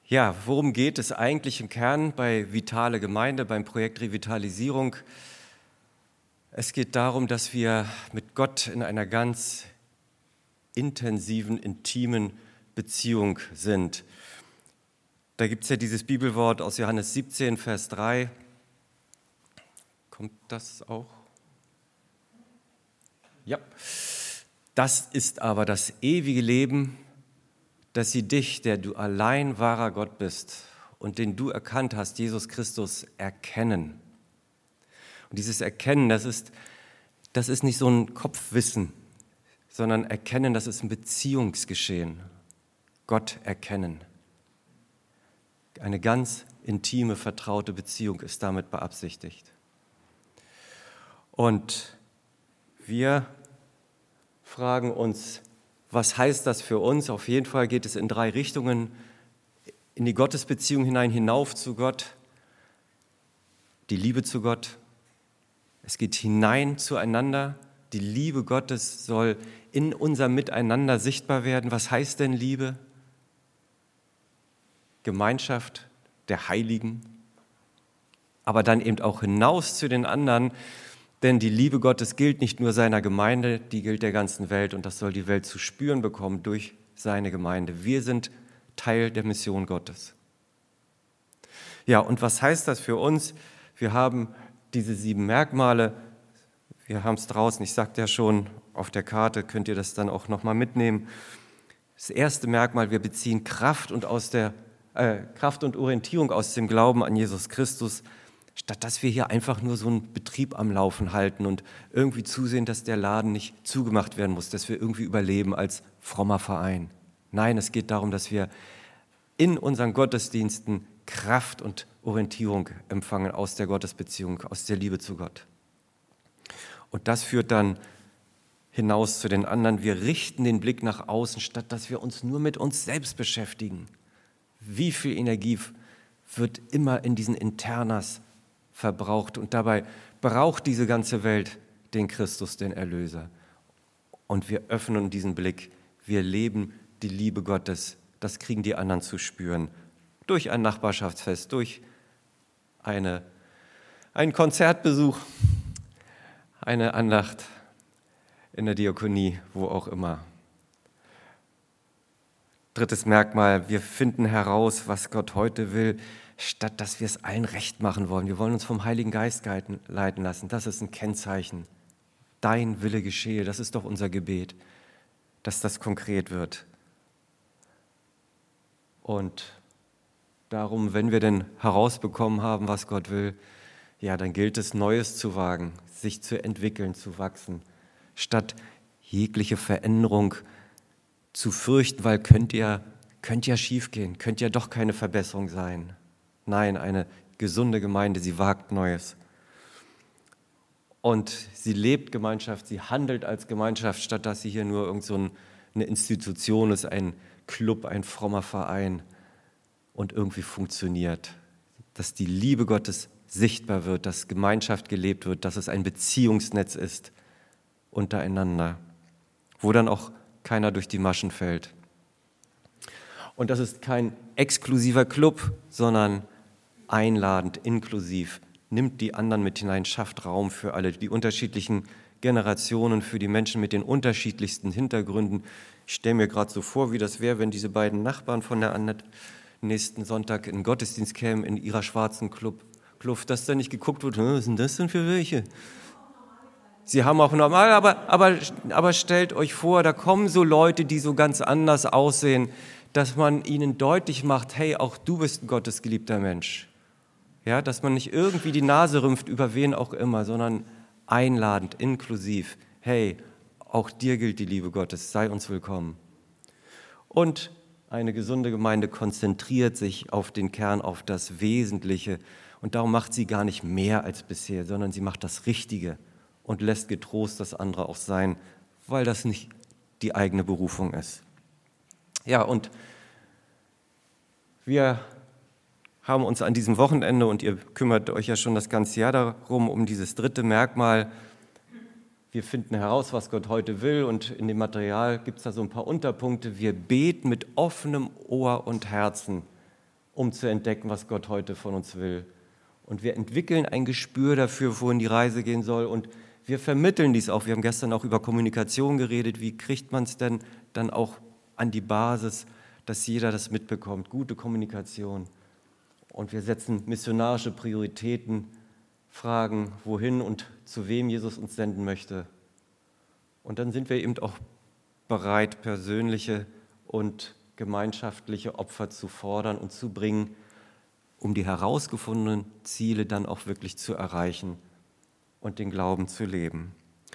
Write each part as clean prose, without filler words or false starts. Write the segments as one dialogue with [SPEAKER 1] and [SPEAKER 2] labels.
[SPEAKER 1] Ja, worum geht es eigentlich im Kern bei Vitale Gemeinde, beim Projekt Revitalisierung? Es geht darum, dass wir mit Gott in einer ganz intensiven, intimen Beziehung sind. Da gibt es ja dieses Bibelwort aus Johannes 17, Vers 3. Kommt das auch? Ja. Das ist aber das ewige Leben, dass sie dich, der du allein wahrer Gott bist und den du erkannt hast, Jesus Christus, erkennen. Und dieses Erkennen, das ist nicht so ein Kopfwissen, sondern Erkennen, das ist ein Beziehungsgeschehen. Gott erkennen. Eine ganz intime, vertraute Beziehung ist damit beabsichtigt. Und wir fragen uns, was heißt das für uns? Auf jeden Fall geht es in 3 Richtungen, in die Gottesbeziehung hinein, hinauf zu Gott, die Liebe zu Gott. Es geht hinein zueinander. Die Liebe Gottes soll in unserem Miteinander sichtbar werden. Was heißt denn Liebe? Gemeinschaft der Heiligen, aber dann eben auch hinaus zu den anderen, denn die Liebe Gottes gilt nicht nur seiner Gemeinde, die gilt der ganzen Welt und das soll die Welt zu spüren bekommen durch seine Gemeinde. Wir sind Teil der Mission Gottes. Ja, und was heißt das für uns? Wir haben diese 7 Merkmale, wir haben es draußen, ich sagte ja schon, auf der Karte könnt ihr das dann auch nochmal mitnehmen. Das erste Merkmal, wir beziehen Kraft und Orientierung aus dem Glauben an Jesus Christus, statt dass wir hier einfach nur so einen Betrieb am Laufen halten und irgendwie zusehen, dass der Laden nicht zugemacht werden muss, dass wir irgendwie überleben als frommer Verein. Nein, es geht darum, dass wir in unseren Gottesdiensten Kraft und Orientierung empfangen aus der Gottesbeziehung, aus der Liebe zu Gott. Und das führt dann hinaus zu den anderen. Wir richten den Blick nach außen, statt dass wir uns nur mit uns selbst beschäftigen. Wie viel Energie wird immer in diesen Internas verbraucht und dabei braucht diese ganze Welt den Christus, den Erlöser. Und wir öffnen diesen Blick, wir leben die Liebe Gottes, das kriegen die anderen zu spüren, durch ein Nachbarschaftsfest, durch einen Konzertbesuch, eine Andacht in der Diakonie, wo auch immer. 3. Merkmal, wir finden heraus, was Gott heute will, statt dass wir es allen recht machen wollen. Wir wollen uns vom Heiligen Geist leiten lassen. Das ist ein Kennzeichen. Dein Wille geschehe, das ist doch unser Gebet, dass das konkret wird. Und darum, wenn wir denn herausbekommen haben, was Gott will, ja, dann gilt es, Neues zu wagen, sich zu entwickeln, zu wachsen, statt jegliche Veränderung zu fürchten, weil könnte ja schief gehen, könnte ja doch keine Verbesserung sein. Nein, eine gesunde Gemeinde, sie wagt Neues. Und sie lebt Gemeinschaft, sie handelt als Gemeinschaft, statt dass sie hier nur irgend so eine Institution ist, ein Club, ein frommer Verein und irgendwie funktioniert. Dass die Liebe Gottes sichtbar wird, dass Gemeinschaft gelebt wird, dass es ein Beziehungsnetz ist untereinander, wo dann auch keiner durch die Maschen fällt. Und das ist kein exklusiver Club, sondern einladend, inklusiv, nimmt die anderen mit hinein, schafft Raum für alle, die unterschiedlichen Generationen, für die Menschen mit den unterschiedlichsten Hintergründen. Ich stelle mir gerade so vor, wie das wäre, wenn diese beiden Nachbarn von der nächsten Sonntag in den Gottesdienst kämen, in ihrer schwarzen Kluft, dass da nicht geguckt wird, was sind das denn für welche? Sie haben auch normal, aber stellt euch vor, da kommen so Leute, die so ganz anders aussehen, dass man ihnen deutlich macht, hey, auch du bist ein gottesgeliebter Mensch. Ja, dass man nicht irgendwie die Nase rümpft, über wen auch immer, sondern einladend, inklusiv. Hey, auch dir gilt die Liebe Gottes, sei uns willkommen. Und eine gesunde Gemeinde konzentriert sich auf den Kern, auf das Wesentliche. Und darum macht sie gar nicht mehr als bisher, sondern sie macht das Richtige und lässt getrost das andere auch sein, weil das nicht die eigene Berufung ist. Ja, und wir haben uns an diesem Wochenende, und ihr kümmert euch ja schon das ganze Jahr darum, um dieses 3. Merkmal. Wir finden heraus, was Gott heute will, und in dem Material gibt es da so ein paar Unterpunkte. Wir beten mit offenem Ohr und Herzen um zu entdecken, was Gott heute von uns will. Und wir entwickeln ein Gespür dafür, wohin die Reise gehen soll. Und wir vermitteln dies auch. Wir haben gestern auch über Kommunikation geredet. Wie kriegt man es denn dann auch an die Basis, dass jeder das mitbekommt? Gute Kommunikation. Und wir setzen missionarische Prioritäten, fragen, wohin und zu wem Jesus uns senden möchte. Und dann sind wir eben auch bereit, persönliche und gemeinschaftliche Opfer zu fordern und zu bringen, um die herausgefundenen Ziele dann auch wirklich zu erreichen und den Glauben zu leben.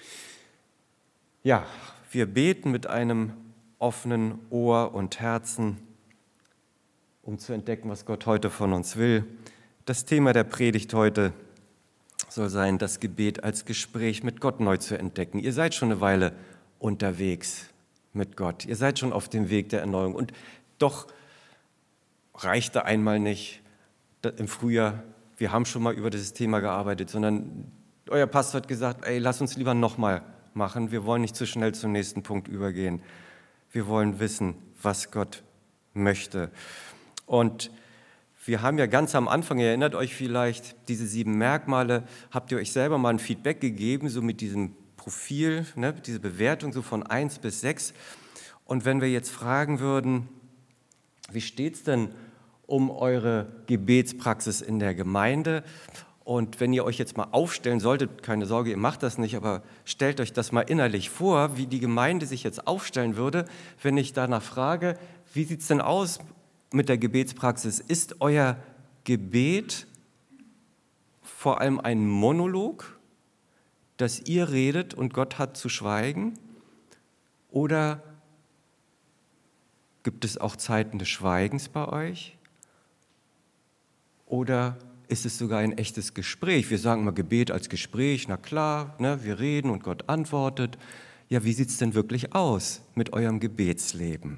[SPEAKER 1] Ja, wir beten mit einem offenen Ohr und Herzen, um zu entdecken, was Gott heute von uns will. Das Thema der Predigt heute soll sein, das Gebet als Gespräch mit Gott neu zu entdecken. Ihr seid schon eine Weile unterwegs mit Gott. Ihr seid schon auf dem Weg der Erneuerung. Und doch reichte einmal nicht im Frühjahr, wir haben schon mal über dieses Thema gearbeitet, sondern euer Pastor hat gesagt, lass uns lieber nochmal machen. Wir wollen nicht zu schnell zum nächsten Punkt übergehen. Wir wollen wissen, was Gott möchte. Und wir haben ja ganz am Anfang, ihr erinnert euch vielleicht, diese 7 Merkmale, habt ihr euch selber mal ein Feedback gegeben, so mit diesem Profil, ne, diese Bewertung so von 1 bis 6. Und wenn wir jetzt fragen würden, wie steht es denn um eure Gebetspraxis in der Gemeinde? Und wenn ihr euch jetzt mal aufstellen solltet, keine Sorge, ihr macht das nicht, aber stellt euch das mal innerlich vor, wie die Gemeinde sich jetzt aufstellen würde, wenn ich danach frage, wie sieht es denn aus mit der Gebetspraxis? Ist euer Gebet vor allem ein Monolog, dass ihr redet und Gott hat zu schweigen? Oder gibt es auch Zeiten des Schweigens bei euch? Oder ist es sogar ein echtes Gespräch? Wir sagen immer Gebet als Gespräch, na klar, ne, wir reden und Gott antwortet. Ja, wie sieht es denn wirklich aus mit eurem Gebetsleben?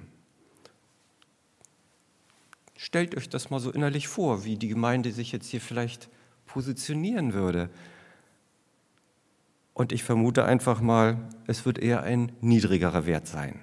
[SPEAKER 1] Stellt euch das mal so innerlich vor, wie die Gemeinde sich jetzt hier vielleicht positionieren würde. Und ich vermute einfach mal, es wird eher ein niedrigerer Wert sein.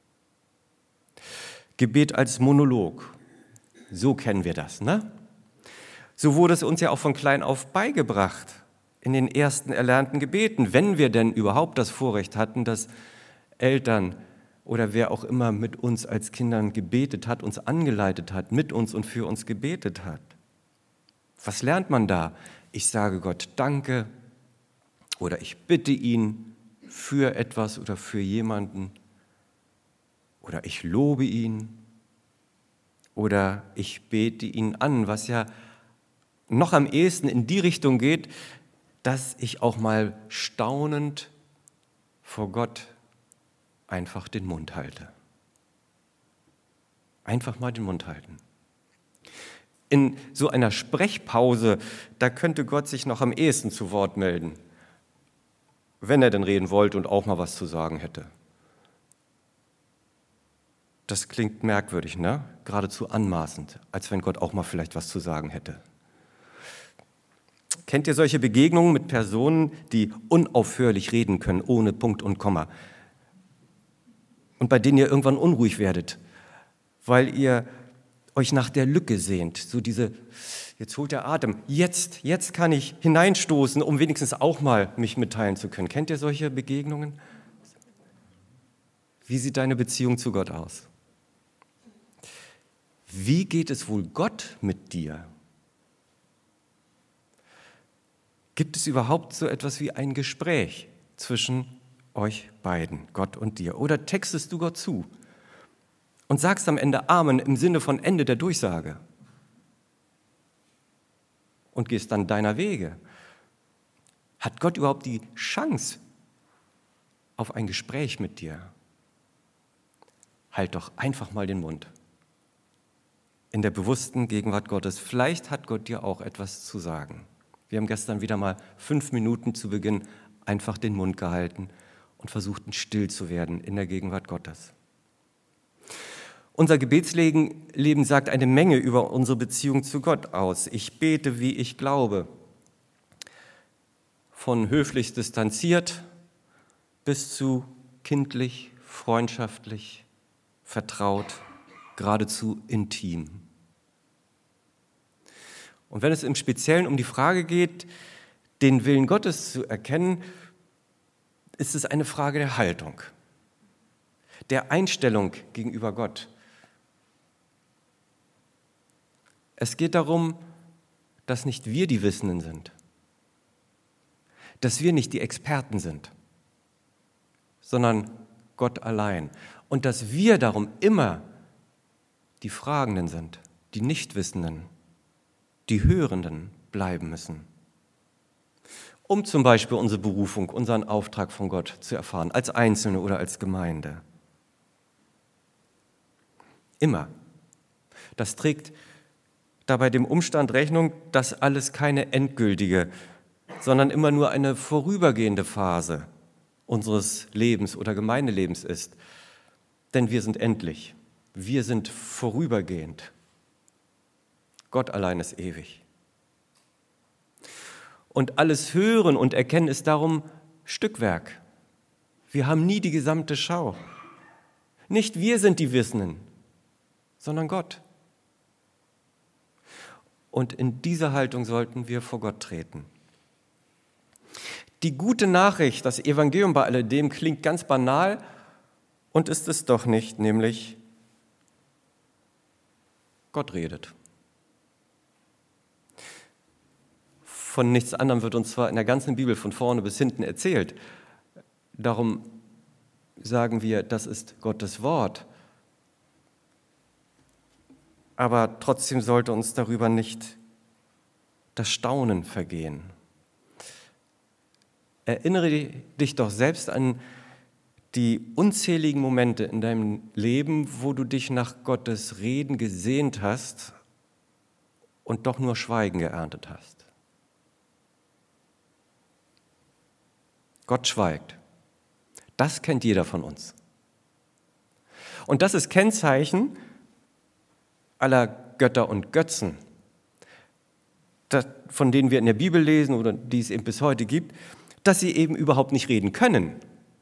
[SPEAKER 1] Gebet als Monolog, so kennen wir das, ne? So wurde es uns ja auch von klein auf beigebracht, in den ersten erlernten Gebeten, wenn wir denn überhaupt das Vorrecht hatten, dass Eltern oder wer auch immer mit uns als Kindern gebetet hat, uns angeleitet hat, mit uns und für uns gebetet hat. Was lernt man da? Ich sage Gott Danke oder ich bitte ihn für etwas oder für jemanden oder ich lobe ihn oder ich bete ihn an, was ja noch am ehesten in die Richtung geht, dass ich auch mal staunend vor Gott einfach den Mund halte. Einfach mal den Mund halten. In so einer Sprechpause, da könnte Gott sich noch am ehesten zu Wort melden, wenn er denn reden wollte und auch mal was zu sagen hätte. Das klingt merkwürdig, ne? Geradezu anmaßend, als wenn Gott auch mal vielleicht was zu sagen hätte. Kennt ihr solche Begegnungen mit Personen, die unaufhörlich reden können, ohne Punkt und Komma? Und bei denen ihr irgendwann unruhig werdet, weil ihr euch nach der Lücke sehnt. So diese, jetzt holt der Atem, jetzt kann ich hineinstoßen, um wenigstens auch mal mich mitteilen zu können. Kennt ihr solche Begegnungen? Wie sieht deine Beziehung zu Gott aus? Wie geht es wohl Gott mit dir? Gibt es überhaupt so etwas wie ein Gespräch zwischen euch beiden, Gott und dir? Oder textest du Gott zu und sagst am Ende Amen im Sinne von Ende der Durchsage und gehst dann deiner Wege? Hat Gott überhaupt die Chance auf ein Gespräch mit dir? Halt doch einfach mal den Mund. In der bewussten Gegenwart Gottes. Vielleicht hat Gott dir auch etwas zu sagen. Wir haben gestern wieder mal 5 Minuten zu Beginn einfach den Mund gehalten und versuchten still zu werden in der Gegenwart Gottes. Unser Gebetsleben sagt eine Menge über unsere Beziehung zu Gott aus. Ich bete, wie ich glaube. Von höflich distanziert bis zu kindlich, freundschaftlich, vertraut, geradezu intim. Und wenn es im Speziellen um die Frage geht, den Willen Gottes zu erkennen, ist es eine Frage der Haltung, der Einstellung gegenüber Gott. Es geht darum, dass nicht wir die Wissenden sind, dass wir nicht die Experten sind, sondern Gott allein. Und dass wir darum immer die Fragenden sind, die Nichtwissenden, die Hörenden bleiben müssen, um zum Beispiel unsere Berufung, unseren Auftrag von Gott zu erfahren, als Einzelne oder als Gemeinde. Immer. Das trägt dabei dem Umstand Rechnung, dass alles keine endgültige, sondern immer nur eine vorübergehende Phase unseres Lebens oder Gemeindelebens ist. Denn wir sind endlich, wir sind vorübergehend. Gott allein ist ewig. Und alles Hören und Erkennen ist darum Stückwerk. Wir haben nie die gesamte Schau. Nicht wir sind die Wissenden, sondern Gott. Und in dieser Haltung sollten wir vor Gott treten. Die gute Nachricht, das Evangelium bei alledem, klingt ganz banal und ist es doch nicht, nämlich Gott redet. Von nichts anderem wird uns zwar in der ganzen Bibel von vorne bis hinten erzählt, darum sagen wir, das ist Gottes Wort. Aber trotzdem sollte uns darüber nicht das Staunen vergehen. Erinnere dich doch selbst an die unzähligen Momente in deinem Leben, wo du dich nach Gottes Reden gesehnt hast und doch nur Schweigen geerntet hast. Gott schweigt. Das kennt jeder von uns. Und das ist Kennzeichen aller Götter und Götzen, von denen wir in der Bibel lesen oder die es eben bis heute gibt, dass sie eben überhaupt nicht reden können.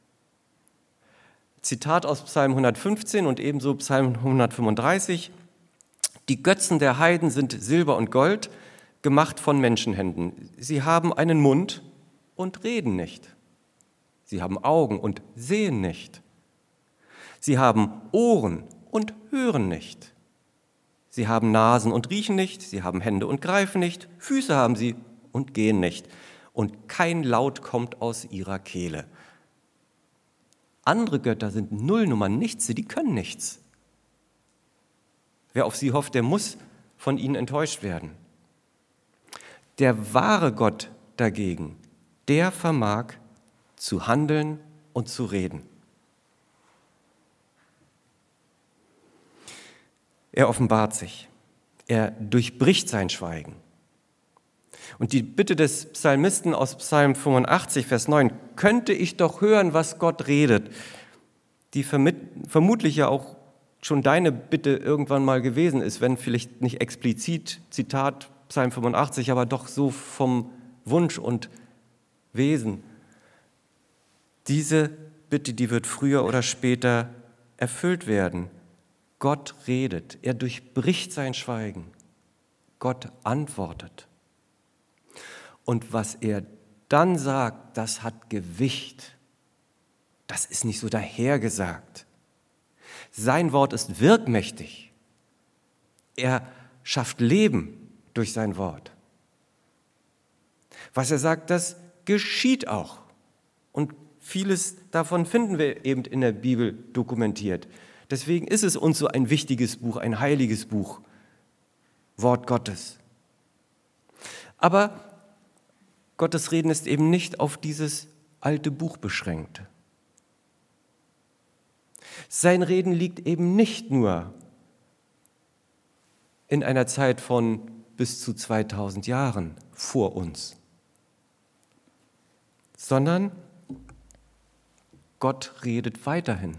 [SPEAKER 1] Zitat aus Psalm 115 und ebenso Psalm 135. Die Götzen der Heiden sind Silber und Gold, gemacht von Menschenhänden. Sie haben einen Mund und reden nicht. Sie haben Augen und sehen nicht. Sie haben Ohren und hören nicht. Sie haben Nasen und riechen nicht. Sie haben Hände und greifen nicht. Füße haben sie und gehen nicht. Und kein Laut kommt aus ihrer Kehle. Andere Götter sind Nullnummern, nichts, die können nichts. Wer auf sie hofft, der muss von ihnen enttäuscht werden. Der wahre Gott dagegen, der vermag zu handeln und zu reden. Er offenbart sich, er durchbricht sein Schweigen. Und die Bitte des Psalmisten aus Psalm 85, Vers 9, könnte ich doch hören, was Gott redet, die vermutlich ja auch schon deine Bitte irgendwann mal gewesen ist, wenn vielleicht nicht explizit, Zitat Psalm 85, aber doch so vom Wunsch und Wesen. Diese Bitte, die wird früher oder später erfüllt werden. Gott redet, er durchbricht sein Schweigen. Gott antwortet. Und was er dann sagt, das hat Gewicht. Das ist nicht so dahergesagt. Sein Wort ist wirkmächtig. Er schafft Leben durch sein Wort. Was er sagt, das geschieht auch. Und vieles davon finden wir eben in der Bibel dokumentiert. Deswegen ist es uns so ein wichtiges Buch, ein heiliges Buch, Wort Gottes. Aber Gottes Reden ist eben nicht auf dieses alte Buch beschränkt. Sein Reden liegt eben nicht nur in einer Zeit von bis zu 2000 Jahren vor uns, sondern Gott redet weiterhin.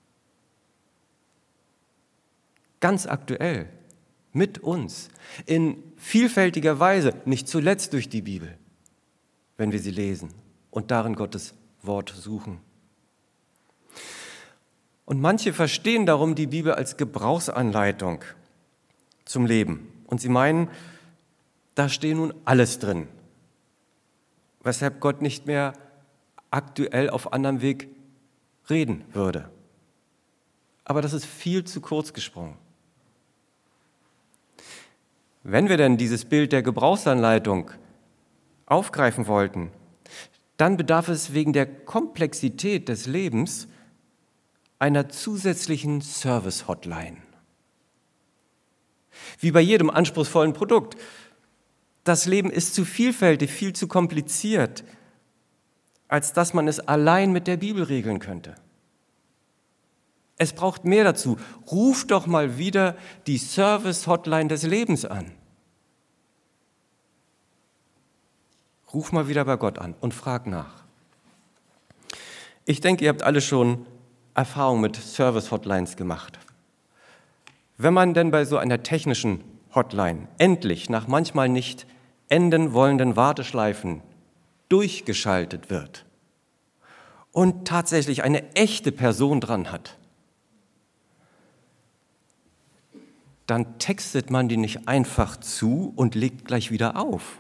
[SPEAKER 1] Ganz aktuell, mit uns, in vielfältiger Weise, nicht zuletzt durch die Bibel, wenn wir sie lesen und darin Gottes Wort suchen. Und manche verstehen darum die Bibel als Gebrauchsanleitung zum Leben. Und sie meinen, da steht nun alles drin, weshalb Gott nicht mehr aktuell auf anderem Weg reden würde. Aber das ist viel zu kurz gesprungen. Wenn wir denn dieses Bild der Gebrauchsanleitung aufgreifen wollten, dann bedarf es wegen der Komplexität des Lebens einer zusätzlichen Service-Hotline. Wie bei jedem anspruchsvollen Produkt. Das Leben ist zu vielfältig, viel zu kompliziert, als dass man es allein mit der Bibel regeln könnte. Es braucht mehr dazu. Ruf doch mal wieder die Service-Hotline des Lebens an. Ruf mal wieder bei Gott an und frag nach. Ich denke, ihr habt alle schon Erfahrung mit Service-Hotlines gemacht. Wenn man denn bei so einer technischen Hotline endlich nach manchmal nicht enden wollenden Warteschleifen durchgeschaltet wird und tatsächlich eine echte Person dran hat, dann textet man die nicht einfach zu und legt gleich wieder auf,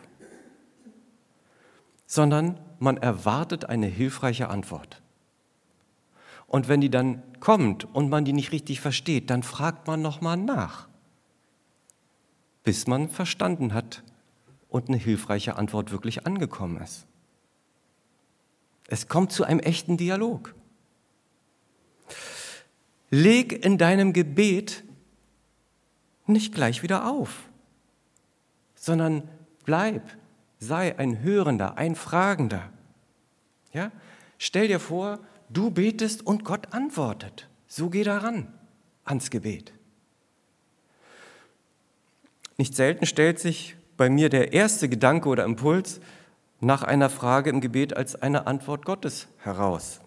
[SPEAKER 1] sondern man erwartet eine hilfreiche Antwort. Und wenn die dann kommt und man die nicht richtig versteht, dann fragt man nochmal nach, bis man verstanden hat und eine hilfreiche Antwort wirklich angekommen ist. Es kommt zu einem echten Dialog. Leg in deinem Gebet nicht gleich wieder auf, sondern sei ein Hörender, ein Fragender. Ja? Stell dir vor, du betest und Gott antwortet. So geh daran ans Gebet. Nicht selten stellt sich bei mir der erste Gedanke oder Impuls nach einer Frage im Gebet als eine Antwort Gottes heraus.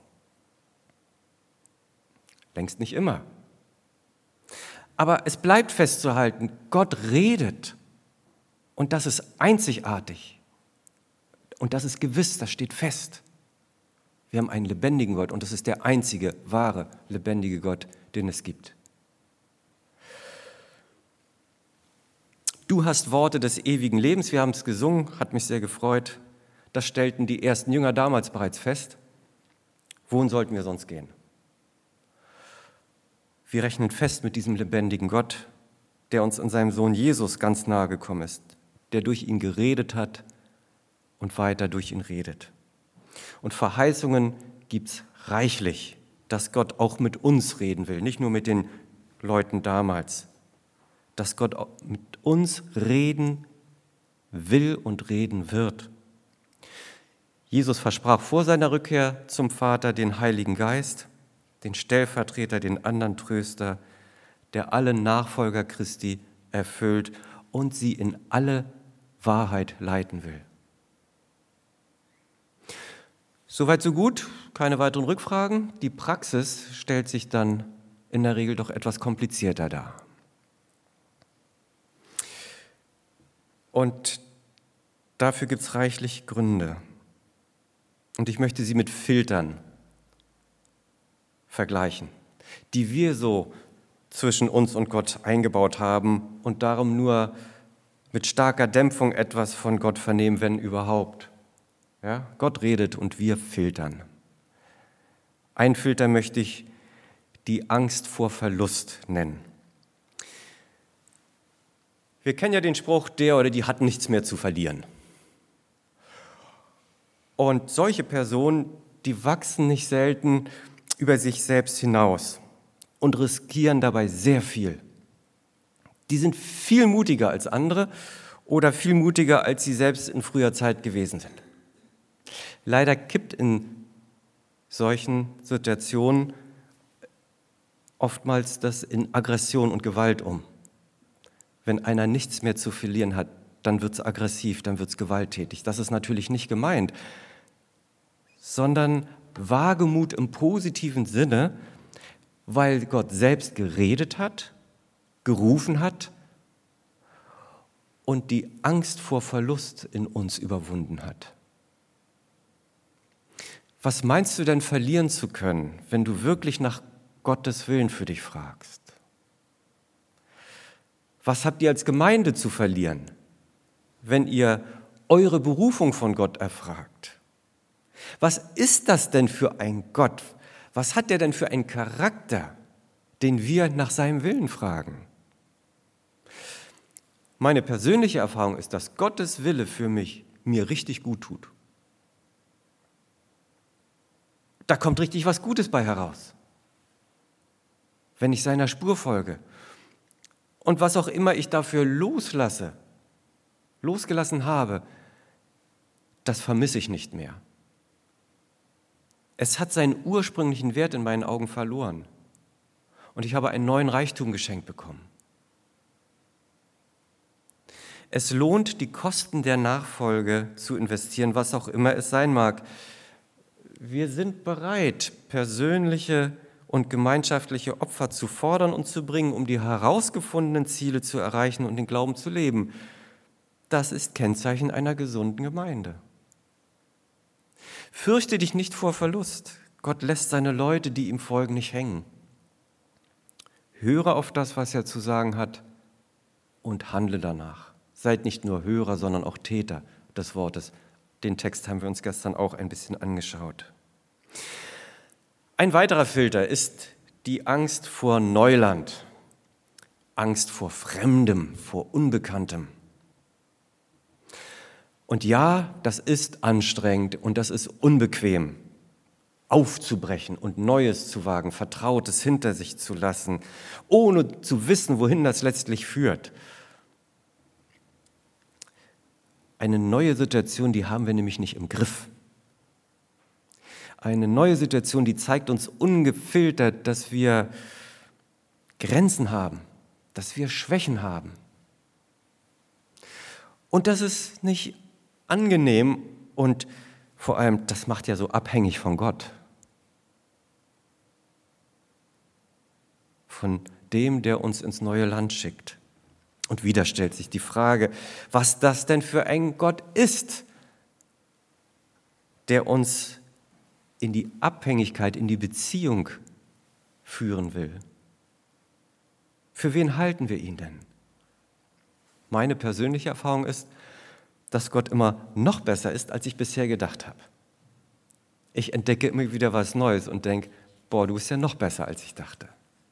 [SPEAKER 1] Längst nicht immer. Aber es bleibt festzuhalten, Gott redet. Und das ist einzigartig. Und das ist gewiss, das steht fest. Wir haben einen lebendigen Gott und das ist der einzige, wahre, lebendige Gott, den es gibt. Du hast Worte des ewigen Lebens, wir haben es gesungen, hat mich sehr gefreut. Das stellten die ersten Jünger damals bereits fest. Wohin sollten wir sonst gehen? Wir rechnen fest mit diesem lebendigen Gott, der uns in seinem Sohn Jesus ganz nahe gekommen ist, der durch ihn geredet hat und weiter durch ihn redet. Und Verheißungen gibt es reichlich, dass Gott auch mit uns reden will, nicht nur mit den Leuten damals, dass Gott auch mit uns reden will und reden wird. Jesus versprach vor seiner Rückkehr zum Vater den Heiligen Geist, den Stellvertreter, den anderen Tröster, der alle Nachfolger Christi erfüllt und sie in alle Wahrheit leiten will. Soweit so gut, keine weiteren Rückfragen. Die Praxis stellt sich dann in der Regel doch etwas komplizierter dar. Und dafür gibt es reichlich Gründe. Und ich möchte sie mit Filtern vergleichen, die wir so zwischen uns und Gott eingebaut haben und darum nur mit starker Dämpfung etwas von Gott vernehmen, wenn überhaupt. Ja, Gott redet und wir filtern. Ein Filter möchte ich die Angst vor Verlust nennen. Wir kennen ja den Spruch, der oder die hat nichts mehr zu verlieren. Und solche Personen, die wachsen nicht selten über sich selbst hinaus und riskieren dabei sehr viel. Die sind viel mutiger als andere oder viel mutiger, als sie selbst in früher Zeit gewesen sind. Leider kippt in solchen Situationen oftmals das in Aggression und Gewalt um. Wenn einer nichts mehr zu verlieren hat, dann wird es aggressiv, dann wird es gewalttätig. Das ist natürlich nicht gemeint, sondern Wagemut im positiven Sinne, weil Gott selbst geredet hat, gerufen hat und die Angst vor Verlust in uns überwunden hat. Was meinst du denn verlieren zu können, wenn du wirklich nach Gottes Willen für dich fragst? Was habt ihr als Gemeinde zu verlieren, wenn ihr eure Berufung von Gott erfragt. Was ist das denn für ein Gott? Was hat er denn für einen Charakter, den wir nach seinem Willen fragen? Meine persönliche Erfahrung ist, dass Gottes Wille für mich mir richtig gut tut. Da kommt richtig was Gutes bei heraus, wenn ich seiner Spur folge. Und was auch immer ich dafür losgelassen habe, das vermisse ich nicht mehr. Es hat seinen ursprünglichen Wert in meinen Augen verloren. Und ich habe einen neuen Reichtum geschenkt bekommen. Es lohnt, die Kosten der Nachfolge zu investieren, was auch immer es sein mag. Wir sind bereit, persönliche und gemeinschaftliche Opfer zu fordern und zu bringen, um die herausgefundenen Ziele zu erreichen und den Glauben zu leben. Das ist Kennzeichen einer gesunden Gemeinde. Fürchte dich nicht vor Verlust. Gott lässt seine Leute, die ihm folgen, nicht hängen. Höre auf das, was er zu sagen hat, und handle danach. Seid nicht nur Hörer, sondern auch Täter des Wortes. Den Text haben wir uns gestern auch ein bisschen angeschaut. Ein weiterer Filter ist die Angst vor Neuland, Angst vor Fremdem, vor Unbekanntem. Und ja, das ist anstrengend und das ist unbequem, aufzubrechen und Neues zu wagen, Vertrautes hinter sich zu lassen, ohne zu wissen, wohin das letztlich führt. Eine neue Situation, die haben wir nämlich nicht im Griff. Eine neue Situation, die zeigt uns ungefiltert, dass wir Grenzen haben, dass wir Schwächen haben. Und das ist nicht angenehm und vor allem, das macht ja so abhängig von Gott. Von dem, der uns ins neue Land schickt. Und wieder stellt sich die Frage, was das denn für ein Gott ist, der uns in die Abhängigkeit, in die Beziehung führen will. Für wen halten wir ihn denn? Meine persönliche Erfahrung ist, dass Gott immer noch besser ist, als ich bisher gedacht habe. Ich entdecke immer wieder was Neues und denke, boah, du bist ja noch besser, als ich dachte.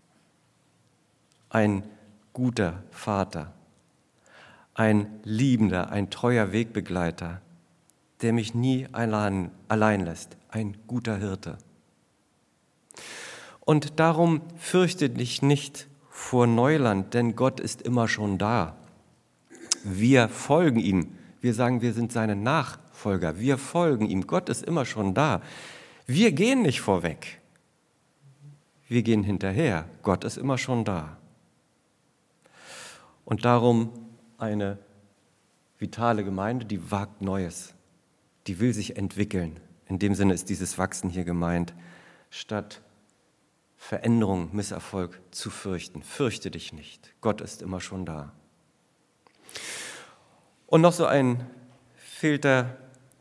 [SPEAKER 1] Ein guter Vater, ein liebender, ein treuer Wegbegleiter, der mich nie allein lässt, ein guter Hirte. Und darum fürchte dich nicht vor Neuland, denn Gott ist immer schon da. Wir folgen ihm. Wir sagen, wir sind seine Nachfolger. Wir folgen ihm. Gott ist immer schon da. Wir gehen nicht vorweg. Wir gehen hinterher. Gott ist immer schon da. Und darum eine vitale Gemeinde, die wagt Neues. Die will sich entwickeln. In dem Sinne ist dieses Wachsen hier gemeint. Statt Veränderung, Misserfolg zu fürchten. Fürchte dich nicht. Gott ist immer schon da. Und noch so ein Filter,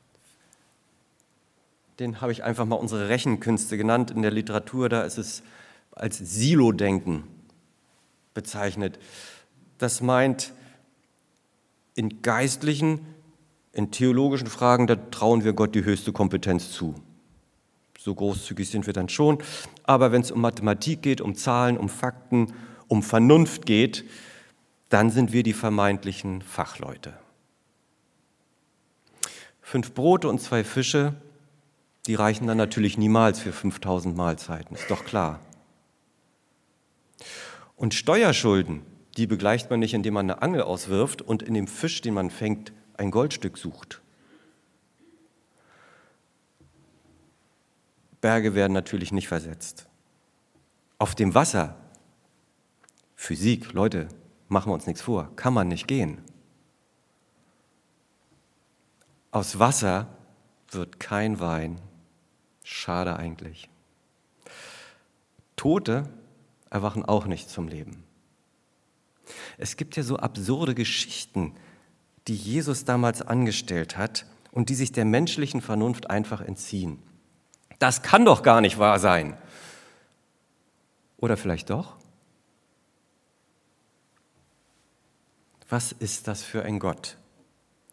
[SPEAKER 1] den habe ich einfach mal unsere Rechenkünste genannt. In der Literatur, da ist es als Silo-Denken bezeichnet. Das meint, in geistlichen, in theologischen Fragen, da trauen wir Gott die höchste Kompetenz zu. So großzügig sind wir dann schon. Aber wenn es um Mathematik geht, um Zahlen, um Fakten, um Vernunft geht, dann sind wir die vermeintlichen Fachleute. 5 Brote und 2 Fische, die reichen dann natürlich niemals für 5000 Mahlzeiten, ist doch klar. Und Steuerschulden, die begleicht man nicht, indem man eine Angel auswirft und in dem Fisch, den man fängt, ein Goldstück sucht. Berge werden natürlich nicht versetzt. Auf dem Wasser, Physik, Leute, machen wir uns nichts vor, kann man nicht gehen. Aus Wasser wird kein Wein. Schade eigentlich. Tote erwachen auch nicht zum Leben. Es gibt ja so absurde Geschichten, die Jesus damals angestellt hat und die sich der menschlichen Vernunft einfach entziehen. Das kann doch gar nicht wahr sein. Oder vielleicht doch? Was ist das für ein Gott?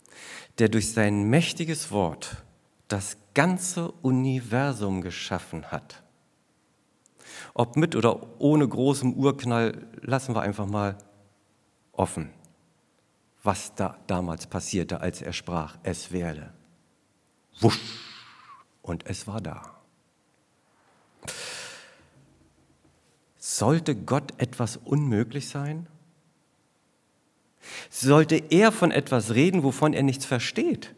[SPEAKER 1] der durch sein mächtiges Wort das ganze Universum geschaffen hat. Ob mit oder ohne großem Urknall, lassen wir einfach mal offen, was da damals passierte, als er sprach, es werde. Wusch, und es war da. Sollte Gott etwas unmöglich sein? Sollte er von etwas reden, wovon er nichts versteht?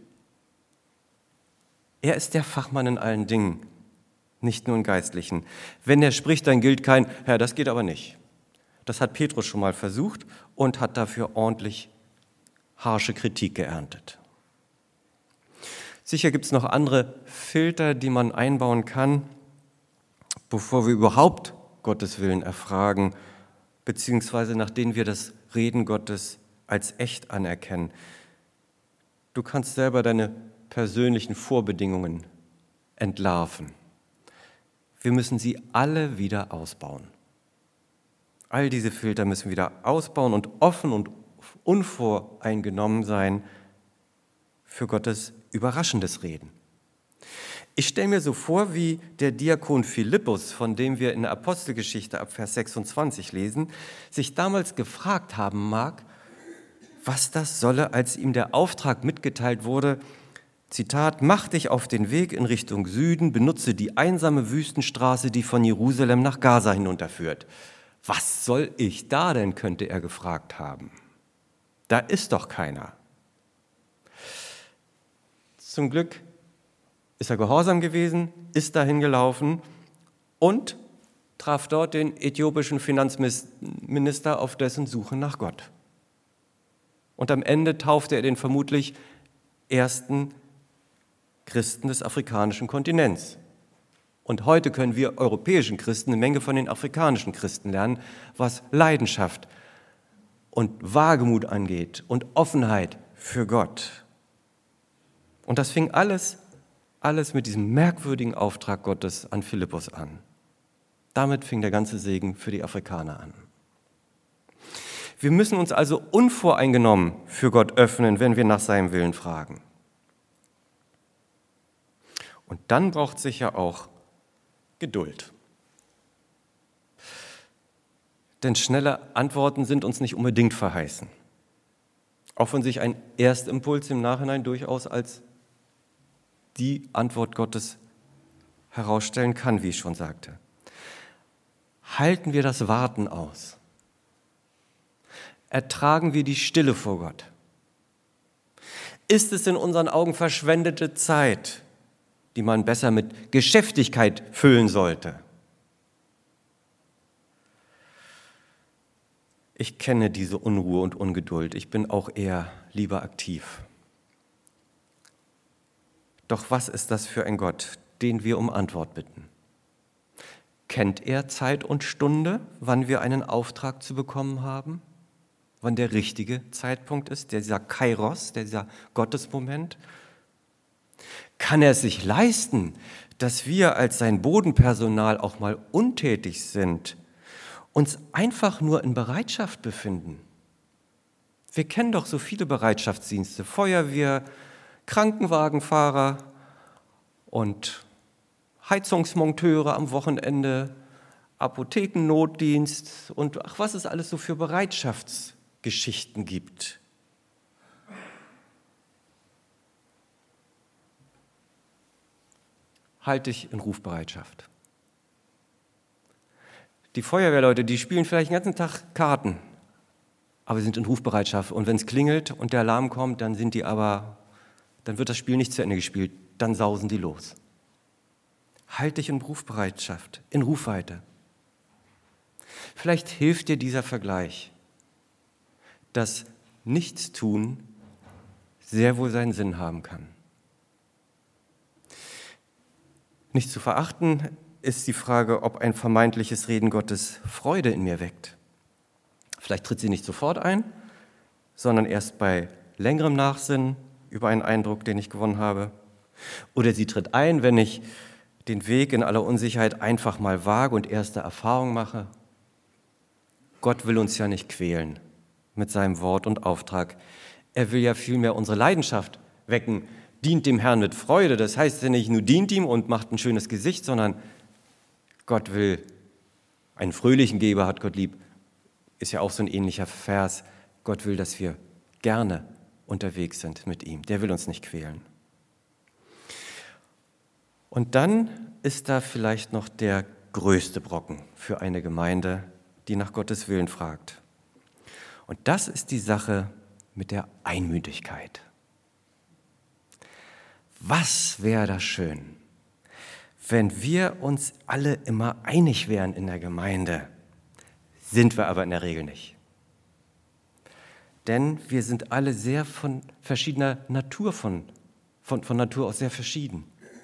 [SPEAKER 1] Er ist der Fachmann in allen Dingen, nicht nur in Geistlichen. Wenn er spricht, dann gilt kein, Herr, das geht aber nicht. Das hat Petrus schon mal versucht und hat dafür ordentlich harsche Kritik geerntet. Sicher gibt es noch andere Filter, die man einbauen kann, bevor wir überhaupt Gottes Willen erfragen, beziehungsweise nach denen wir das Reden Gottes als echt anerkennen. Du kannst selber deine persönlichen Vorbedingungen entlarven. Wir müssen sie alle wieder ausbauen. All diese Filter müssen wieder ausbauen und offen und unvoreingenommen sein für Gottes überraschendes Reden. Ich stelle mir so vor, wie der Diakon Philippus, von dem wir in der Apostelgeschichte ab Vers 26 lesen, sich damals gefragt haben mag, was das solle, als ihm der Auftrag mitgeteilt wurde, Zitat, mach dich auf den Weg in Richtung Süden, benutze die einsame Wüstenstraße, die von Jerusalem nach Gaza hinunterführt. Was soll ich da denn, könnte er gefragt haben. Da ist doch keiner. Zum Glück ist er gehorsam gewesen, ist dahin gelaufen und traf dort den äthiopischen Finanzminister auf dessen Suche nach Gott. Und am Ende taufte er den vermutlich ersten Christen des afrikanischen Kontinents. Und heute können wir europäischen Christen eine Menge von den afrikanischen Christen lernen, was Leidenschaft und Wagemut angeht und Offenheit für Gott. Und das fing alles mit diesem merkwürdigen Auftrag Gottes an Philippus an. Damit fing der ganze Segen für die Afrikaner an. Wir müssen uns also unvoreingenommen für Gott öffnen, wenn wir nach seinem Willen fragen. Und dann braucht es sicher auch Geduld. Denn schnelle Antworten sind uns nicht unbedingt verheißen. Auch wenn sich ein Erstimpuls im Nachhinein durchaus als die Antwort Gottes herausstellen kann, wie ich schon sagte. Halten wir das Warten aus. Ertragen wir die Stille vor Gott. Ist es in unseren Augen verschwendete Zeit, die man besser mit Geschäftigkeit füllen sollte? Ich kenne diese Unruhe und Ungeduld. Ich bin auch eher lieber aktiv. Doch was ist das für ein Gott, den wir um Antwort bitten? Kennt er Zeit und Stunde, wann wir einen Auftrag zu bekommen haben? Wann der richtige Zeitpunkt ist, dieser Kairos, dieser Gottesmoment? Kann er es sich leisten, dass wir als sein Bodenpersonal auch mal untätig sind, uns einfach nur in Bereitschaft befinden? Wir kennen doch so viele Bereitschaftsdienste, Feuerwehr, Krankenwagenfahrer und Heizungsmonteure am Wochenende, Apothekennotdienst und ach, was es alles so für Bereitschaftsgeschichten gibt. Halte dich in Rufbereitschaft. Die Feuerwehrleute, die spielen vielleicht den ganzen Tag Karten, aber sie sind in Rufbereitschaft. Und wenn es klingelt und der Alarm kommt, dann wird das Spiel nicht zu Ende gespielt, dann sausen die los. Halt dich in Rufbereitschaft, in Rufweite. Vielleicht hilft dir dieser Vergleich, dass Nichtstun sehr wohl seinen Sinn haben kann. Nicht zu verachten ist die Frage, ob ein vermeintliches Reden Gottes Freude in mir weckt. Vielleicht tritt sie nicht sofort ein, sondern erst bei längerem Nachsinnen über einen Eindruck, den ich gewonnen habe. Oder sie tritt ein, wenn ich den Weg in aller Unsicherheit einfach mal wage und erste Erfahrungen mache. Gott will uns ja nicht quälen mit seinem Wort und Auftrag. Er will ja vielmehr unsere Leidenschaft wecken. Dient dem Herrn mit Freude. Das heißt ja nicht nur dient ihm und macht ein schönes Gesicht, sondern Gott will einen fröhlichen Geber, hat Gott lieb. Ist ja auch so ein ähnlicher Vers. Gott will, dass wir gerne unterwegs sind mit ihm. Der will uns nicht quälen. Und dann ist da vielleicht noch der größte Brocken für eine Gemeinde, die nach Gottes Willen fragt. Und das ist die Sache mit der Einmütigkeit. Was wäre das schön, wenn wir uns alle immer einig wären in der Gemeinde, sind wir aber in der Regel nicht. Denn wir sind alle sehr von verschiedener Natur, von Natur aus sehr verschieden.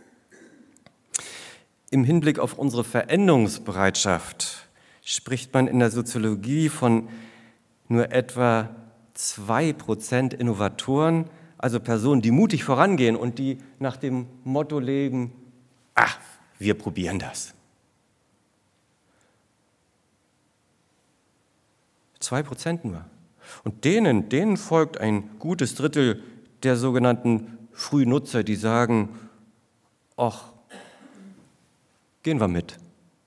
[SPEAKER 1] Im Hinblick auf unsere Veränderungsbereitschaft spricht man in der Soziologie von nur etwa 2% Innovatoren, also Personen, die mutig vorangehen und die nach dem Motto leben, wir probieren das. 2% nur. Und denen folgt ein gutes Drittel der sogenannten Frühnutzer, die sagen, ach, gehen wir mit.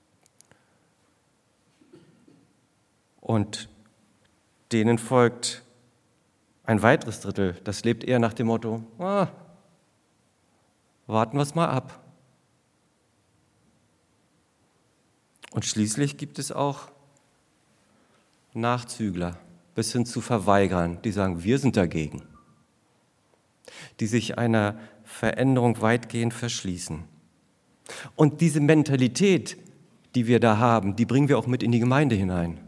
[SPEAKER 1] Und denen folgt ein weiteres Drittel, das lebt eher nach dem Motto, warten wir es mal ab. Und schließlich gibt es auch Nachzügler bis hin zu Verweigerern, die sagen, wir sind dagegen, die sich einer Veränderung weitgehend verschließen. Und diese Mentalität, die wir da haben, die bringen wir auch mit in die Gemeinde hinein.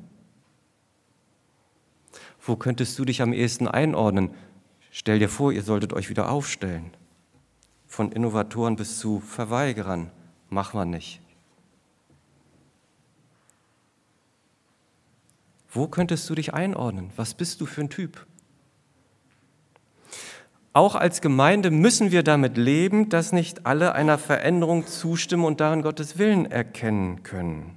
[SPEAKER 1] Wo könntest du dich am ehesten einordnen? Stell dir vor, ihr solltet euch wieder aufstellen. Von Innovatoren bis zu Verweigerern. Machen wir nicht. Wo könntest du dich einordnen? Was bist du für ein Typ? Auch als Gemeinde müssen wir damit leben, dass nicht alle einer Veränderung zustimmen und darin Gottes Willen erkennen können.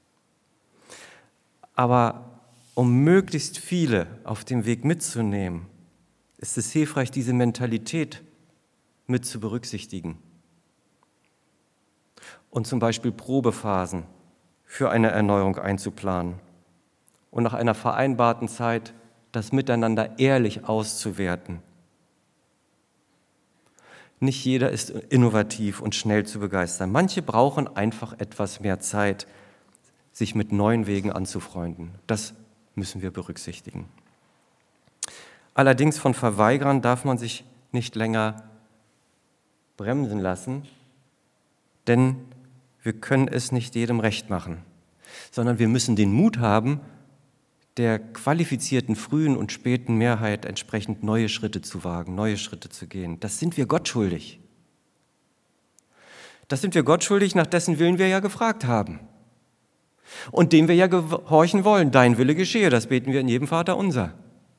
[SPEAKER 1] Aber um möglichst viele auf dem Weg mitzunehmen, ist es hilfreich, diese Mentalität mit zu berücksichtigen. Und zum Beispiel Probephasen für eine Erneuerung einzuplanen und nach einer vereinbarten Zeit das Miteinander ehrlich auszuwerten. Nicht jeder ist innovativ und schnell zu begeistern. Manche brauchen einfach etwas mehr Zeit, sich mit neuen Wegen anzufreunden. Das müssen wir berücksichtigen. Allerdings von Verweigerern darf man sich nicht länger bremsen lassen, denn wir können es nicht jedem recht machen, sondern wir müssen den Mut haben, der qualifizierten frühen und späten Mehrheit entsprechend neue Schritte zu wagen, neue Schritte zu gehen. Das sind wir Gott schuldig. Das sind wir Gott schuldig, nach dessen Willen wir ja gefragt haben. Und dem wir ja gehorchen wollen. Dein Wille geschehe, das beten wir in jedem Vaterunser.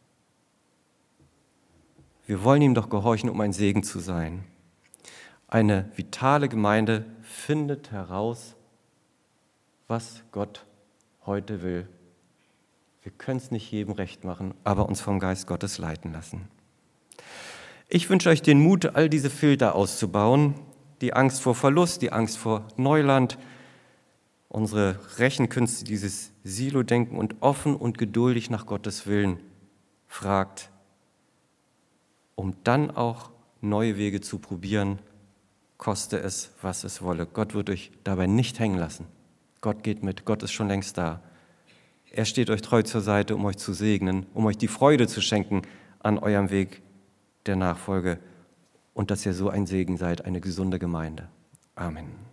[SPEAKER 1] Wir wollen ihm doch gehorchen, um ein Segen zu sein. Eine vitale Gemeinde findet heraus, was Gott heute will. Wir können es nicht jedem recht machen, aber uns vom Geist Gottes leiten lassen. Ich wünsche euch den Mut, all diese Filter auszubauen, die Angst vor Verlust, die Angst vor Neuland, unsere Rechenkünste, dieses Silo-Denken und offen und geduldig nach Gottes Willen fragt, um dann auch neue Wege zu probieren, koste es, was es wolle. Gott wird euch dabei nicht hängen lassen. Gott geht mit, Gott ist schon längst da. Er steht euch treu zur Seite, um euch zu segnen, um euch die Freude zu schenken an eurem Weg der Nachfolge und dass ihr so ein Segen seid, eine gesunde Gemeinde. Amen.